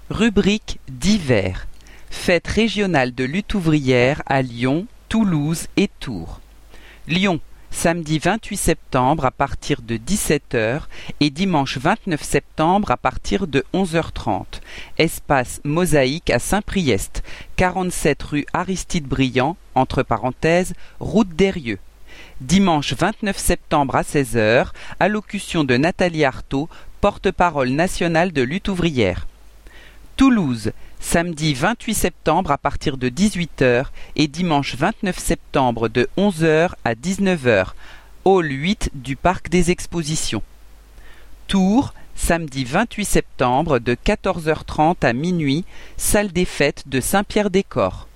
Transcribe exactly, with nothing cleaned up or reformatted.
Rubrique divers. Fête régionale de lutte ouvrière à Lyon, Toulouse et Tours. Lyon, samedi vingt-huit septembre à partir de dix-sept heures et dimanche vingt-neuf septembre à partir de onze heures trente. Espace Mosaïque à Saint-Priest, quarante-sept rue Aristide Briand, entre parenthèses, route d'Eyrieux. Dimanche vingt-neuf septembre à seize heures, allocution de Nathalie Arthaud, porte-parole nationale de lutte ouvrière. Toulouse, samedi vingt-huit septembre à partir de dix-huit heures et dimanche vingt-neuf septembre de onze heures à dix-neuf heures, hall huit du Parc des Expositions. Tours, samedi vingt-huit septembre de quatorze heures trente à minuit, salle des fêtes de Saint-Pierre-des-Corps.